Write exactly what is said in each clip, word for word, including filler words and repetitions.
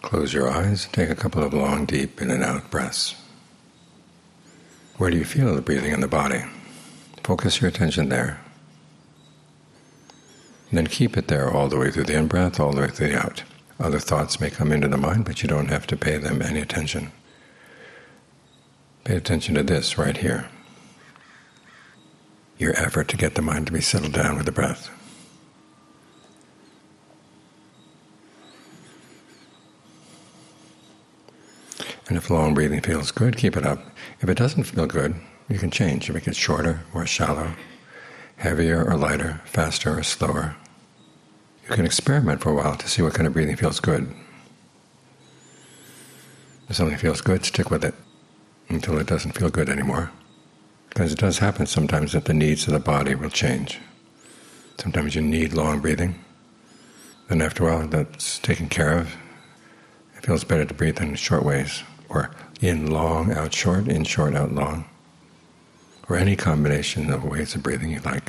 Close your eyes, take a couple of long, deep in and out breaths. Where do you feel the breathing in the body? Focus your attention there. And then keep it there all the way through the in-breath, all the way through the out. Other thoughts may come into the mind, but you don't have to pay them any attention. Pay attention to this right here. Your effort to get the mind to be settled down with the breath. And if long breathing feels good, keep it up. If it doesn't feel good, you can change. If it gets shorter, more shallow, heavier or lighter, faster or slower. You can experiment for a while to see what kind of breathing feels good. If something feels good, stick with it until it doesn't feel good anymore. Because it does happen sometimes that the needs of the body will change. Sometimes you need long breathing. Then after a while, that's taken care of. It feels better to breathe in short ways, or in long, out short, in short, out long, or any combination of ways of breathing you like.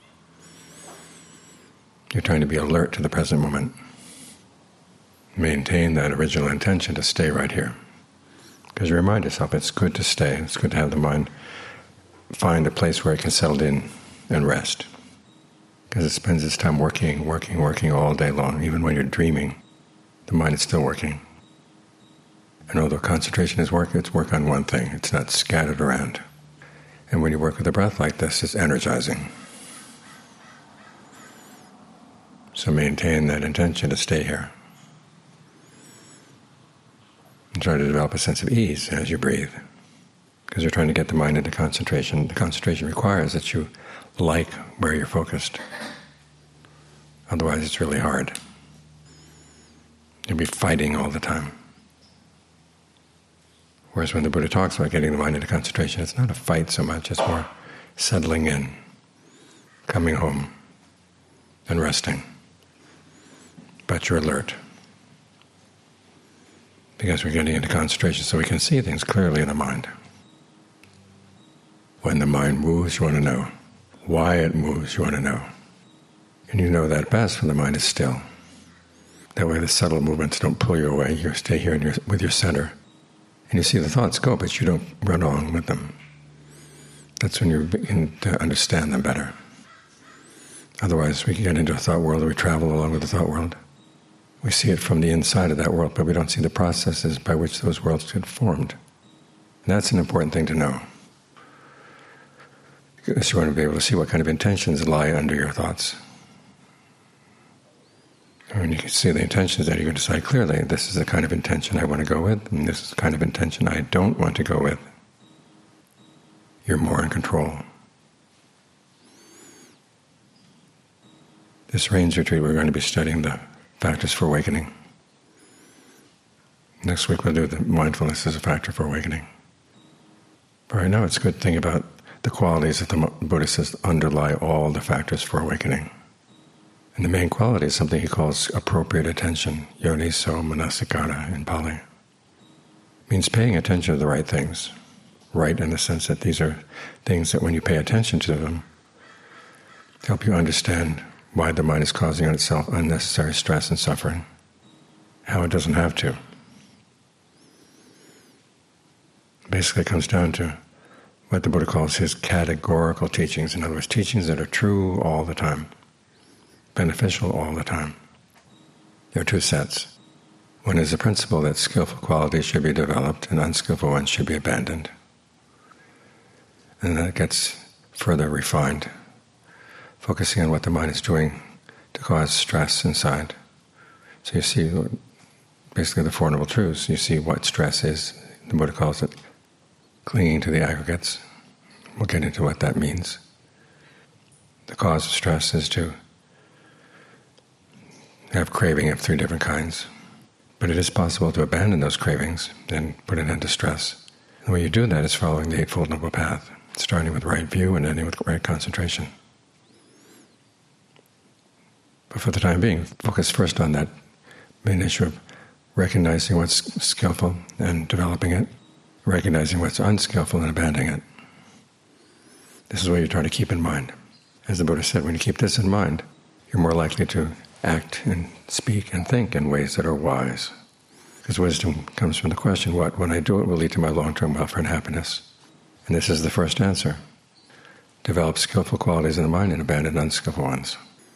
You're trying to be alert to the present moment. Maintain that original intention to stay right here. Because you remind yourself it's good to stay, it's good to have the mind find a place where it can settle in and rest. Because it spends its time working, working, working all day long. Even when you're dreaming, the mind is still working. And although concentration is work, it's work on one thing. It's not scattered around. And when you work with the breath like this, it's energizing. So maintain that intention to stay here. And try to develop a sense of ease as you breathe. Because you're trying to get the mind into concentration. The concentration requires that you like where you're focused. Otherwise it's really hard. You'll be fighting all the time. Whereas when the Buddha talks about getting the mind into concentration, it's not a fight so much, it's more settling in, coming home, and resting. But you're alert. Because we're getting into concentration so we can see things clearly in the mind. When the mind moves, you want to know. Why it moves, you want to know. And you know that best when the mind is still. That way the subtle movements don't pull you away. You stay here in your, with your center. And you see the thoughts go, but you don't run on with them. That's when you begin to understand them better. Otherwise, we can get into a thought world, and we travel along with the thought world. We see it from the inside of that world, but we don't see the processes by which those worlds get formed. And that's an important thing to know. Because you want to be able to see what kind of intentions lie under your thoughts. And when you can see the intentions, then you can decide clearly, this is the kind of intention I want to go with, and this is the kind of intention I don't want to go with. You're more in control. This Rains retreat, we're going to be studying the factors for awakening. Next week we'll do the mindfulness as a factor for awakening. But right now it's good to think about the qualities that the Buddha says underlie all the factors for awakening. And the main quality is something he calls appropriate attention, yoniso manasikara in Pali. It means paying attention to the right things. Right in the sense that these are things that when you pay attention to them, help you understand why the mind is causing on itself unnecessary stress and suffering, how it doesn't have to. Basically it comes down to what the Buddha calls his categorical teachings. In other words, teachings that are true all the time, beneficial all the time. There are two sets. One is the principle that skillful qualities should be developed and unskillful ones should be abandoned. And that gets further refined, focusing on what the mind is doing to cause stress inside. So you see basically the Four Noble Truths. You see what stress is. The Buddha calls it clinging to the aggregates. We'll get into what that means. The cause of stress is to have craving of three different kinds. But it is possible to abandon those cravings and put an end to stress. And the way you do that is following the Eightfold Noble Path, starting with right view and ending with right concentration. But for the time being, focus first on that main issue of recognizing what's skillful and developing it, recognizing what's unskillful and abandoning it. This is what you're trying to keep in mind. As the Buddha said, when you keep this in mind, you're more likely to act and speak and think in ways that are wise. Because wisdom comes from the question, what, when I do it, will lead to my long-term welfare and happiness? And this is the first answer. Develop skillful qualities in the mind and abandon unskillful ones.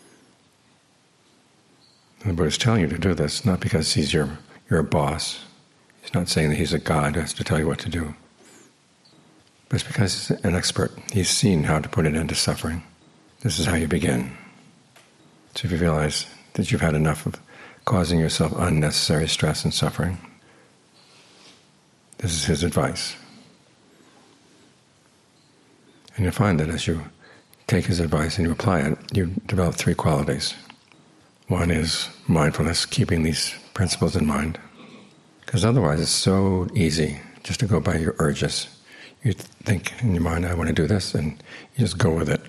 And the Buddha is telling you to do this, not because he's your, you're a boss. He's not saying that he's a god who has to tell you what to do. But it's because he's an expert. He's seen how to put an end to suffering. This is how you begin. So if you realize that you've had enough of causing yourself unnecessary stress and suffering, this is his advice. And you'll find that as you take his advice and you apply it, you develop three qualities. One is mindfulness, keeping these principles in mind. Because otherwise it's so easy just to go by your urges. You think in your mind, I want to do this, and you just go with it.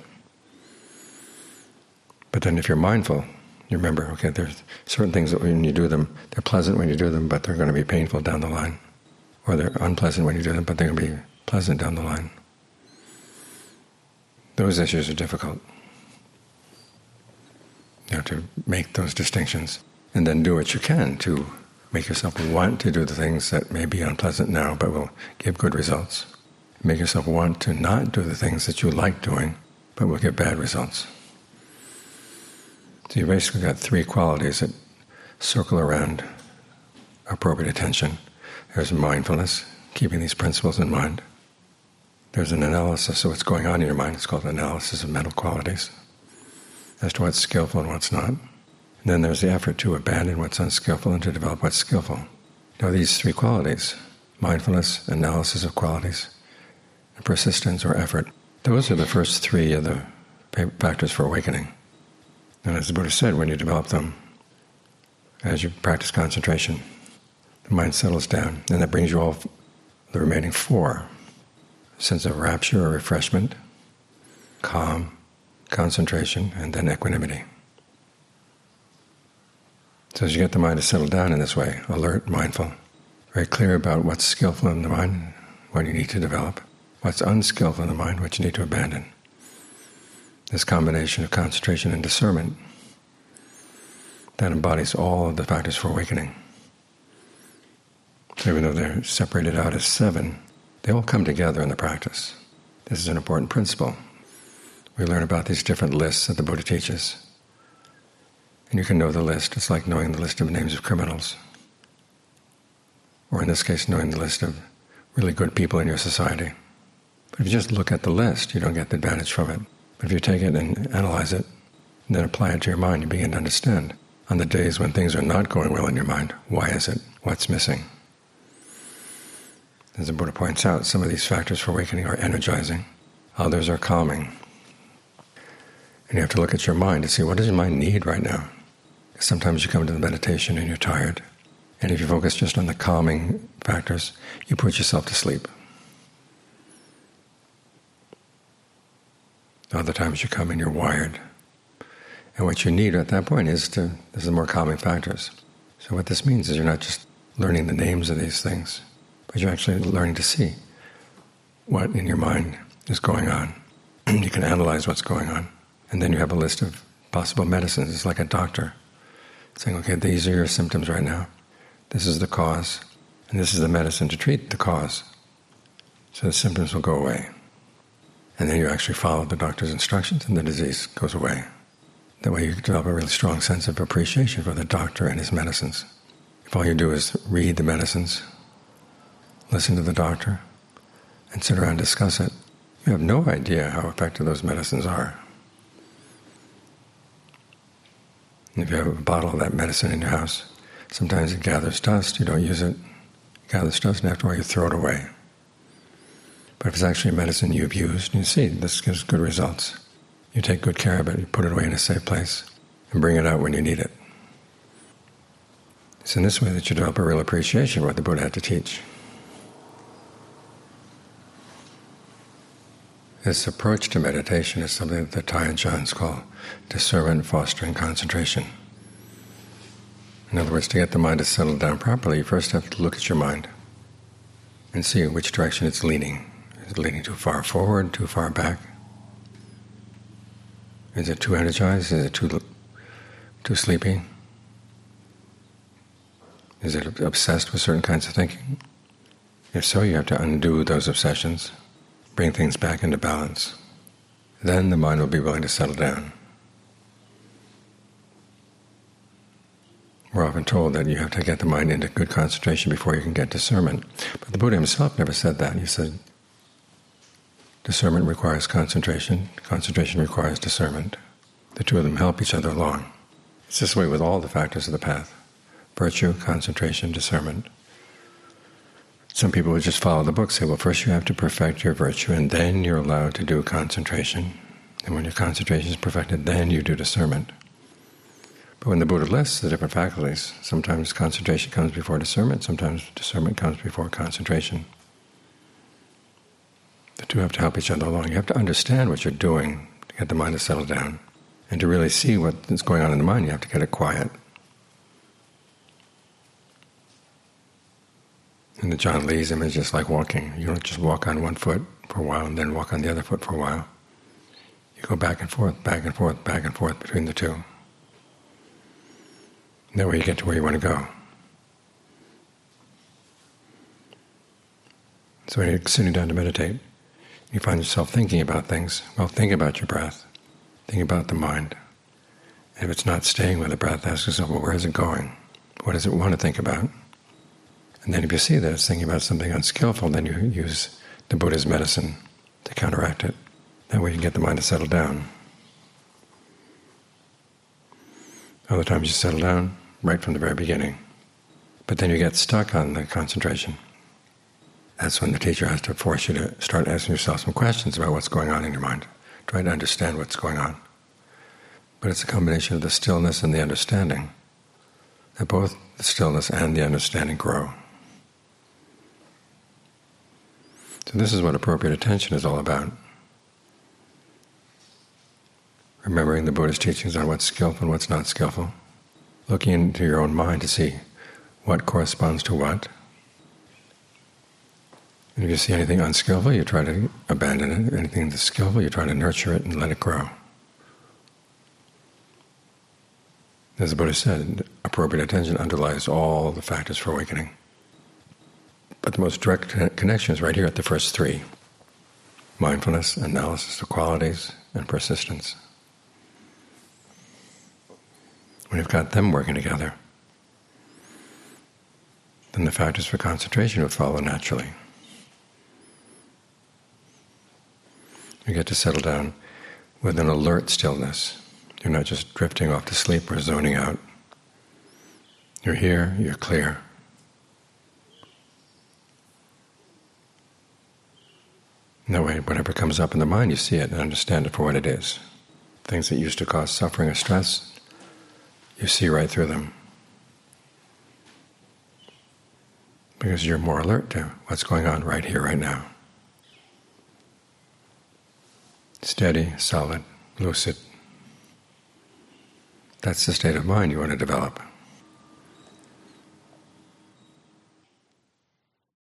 But then if you're mindful, you remember, okay, there's certain things that when you do them, they're pleasant when you do them, but they're going to be painful down the line. Or they're unpleasant when you do them, but they're going to be pleasant down the line. Those issues are difficult. You have to make those distinctions and then do what you can to make yourself want to do the things that may be unpleasant now but will give good results. Make yourself want to not do the things that you like doing but will get bad results. So you basically got three qualities that circle around appropriate attention. There's mindfulness, keeping these principles in mind. There's an analysis of what's going on in your mind. It's called analysis of mental qualities, as to what's skillful and what's not. And then there's the effort to abandon what's unskillful and to develop what's skillful. Now these three qualities, mindfulness, analysis of qualities, and persistence or effort, those are the first three of the factors for awakening. And as the Buddha said, when you develop them, as you practice concentration, the mind settles down, and that brings you all the remaining four: sense of rapture or refreshment, calm, concentration, and then equanimity. So as you get the mind to settle down in this way, alert, mindful, very clear about what's skillful in the mind, what you need to develop, what's unskillful in the mind, what you need to abandon. This combination of concentration and discernment, that embodies all of the factors for awakening. So even though they're separated out as seven, they all come together in the practice. This is an important principle. We learn about these different lists that the Buddha teaches. And you can know the list. It's like knowing the list of names of criminals. Or in this case, knowing the list of really good people in your society. But if you just look at the list, you don't get the advantage from it. But if you take it and analyze it, and then apply it to your mind, you begin to understand. On the days when things are not going well in your mind, why is it? What's missing? As the Buddha points out, some of these factors for awakening are energizing, others are calming. And you have to look at your mind to see, what does your mind need right now? Because sometimes you come to the meditation and you're tired, and if you focus just on the calming factors, you put yourself to sleep. Other times you come and you're wired. And what you need at that point is to, this is the more calming factors. So what this means is you're not just learning the names of these things, but you're actually learning to see what in your mind is going on. You can analyze what's going on. And then you have a list of possible medicines. It's like a doctor saying, okay, these are your symptoms right now. This is the cause, and this is the medicine to treat the cause. So the symptoms will go away. And then you actually follow the doctor's instructions and the disease goes away. That way you develop a really strong sense of appreciation for the doctor and his medicines. If all you do is read the medicines, listen to the doctor, and sit around and discuss it, you have no idea how effective those medicines are. If you have a bottle of that medicine in your house, sometimes it gathers dust, you don't use it, it gathers dust, and after a while you throw it away. But if it's actually a medicine you've used, you see this gives good results. You take good care of it, you put it away in a safe place, and bring it out when you need it. It's in this way that you develop a real appreciation of what the Buddha had to teach. This approach to meditation is something that the Thai Ajahns call discernment fostering concentration. In other words, to get the mind to settle down properly, you first have to look at your mind and see which direction it's leaning. Is it leaning too far forward, too far back? Is it too energized? Is it too too sleepy? Is it obsessed with certain kinds of thinking? If so, you have to undo those obsessions, bring things back into balance. Then the mind will be willing to settle down. We're often told that you have to get the mind into good concentration before you can get discernment. But the Buddha himself never said that. He said, discernment requires concentration, concentration requires discernment. The two of them help each other along. It's this way with all the factors of the path: virtue, concentration, discernment. Some people would just follow the book, say, well, first you have to perfect your virtue, and then you're allowed to do concentration. And when your concentration is perfected, then you do discernment. But when the Buddha lists the different faculties, sometimes concentration comes before discernment, sometimes discernment comes before concentration. The two have to help each other along. You have to understand what you're doing to get the mind to settle down. And to really see what is going on in the mind, you have to get it quiet. In the John Lee's image, it's like walking. You don't just walk on one foot for a while and then walk on the other foot for a while. You go back and forth, back and forth, back and forth between the two. And that way you get to where you want to go. So when you're sitting down to meditate, you find yourself thinking about things. Well, think about your breath. Think about the mind. And if it's not staying with the breath, ask yourself, well, where is it going? What does it want to think about? And then if you see that it's thinking about something unskillful, then you use the Buddha's medicine to counteract it. That way you can get the mind to settle down. Other times you settle down right from the very beginning. But then you get stuck on the concentration. That's when the teacher has to force you to start asking yourself some questions about what's going on in your mind. Try to understand what's going on. But it's a combination of the stillness and the understanding, that both the stillness and the understanding grow. So this is what appropriate attention is all about. Remembering the Buddha's teachings on what's skillful and what's not skillful. Looking into your own mind to see what corresponds to what. And if you see anything unskillful, you try to abandon it. Anything that's skillful, you try to nurture it and let it grow. As the Buddha said, appropriate attention underlies all the factors for awakening. But the most direct connection is right here at the first three: mindfulness, analysis of qualities, and persistence. When you've got them working together, then the factors for concentration will follow naturally. You get to settle down with an alert stillness. You're not just drifting off to sleep or zoning out. You're here, you're clear. And that way, whatever comes up in the mind, you see it and understand it for what it is. Things that used to cause suffering or stress, you see right through them. Because you're more alert to what's going on right here, right now. Steady, solid, lucid. That's the state of mind you want to develop.